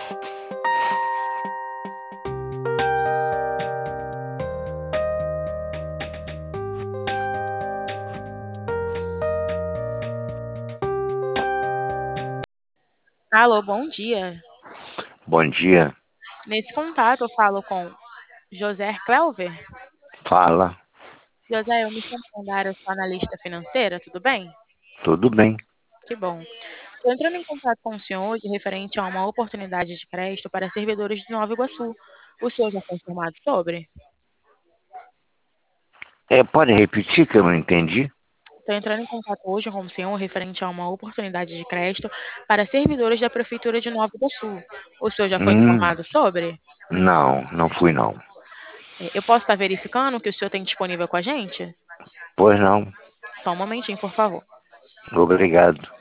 Alô, bom dia. Bom dia. Nesse contato eu falo com José Cleuver. Fala. José, eu me chamo Sandara, eu sou analista financeira, tudo bem? Tudo bem? Que bom. Estou entrando em contato com o senhor hoje referente a uma oportunidade de crédito para servidores de Nova Iguaçu. O senhor já foi informado sobre? Pode repetir que eu não entendi? Estou entrando em contato hoje com o senhor referente a uma oportunidade de crédito para servidores da Prefeitura de Nova Iguaçu. O senhor já foi Hum, informado sobre? não fui não. Eu posso estar verificando o que o senhor tem disponível com a gente? Pois não. Só um momentinho, por favor. Obrigado.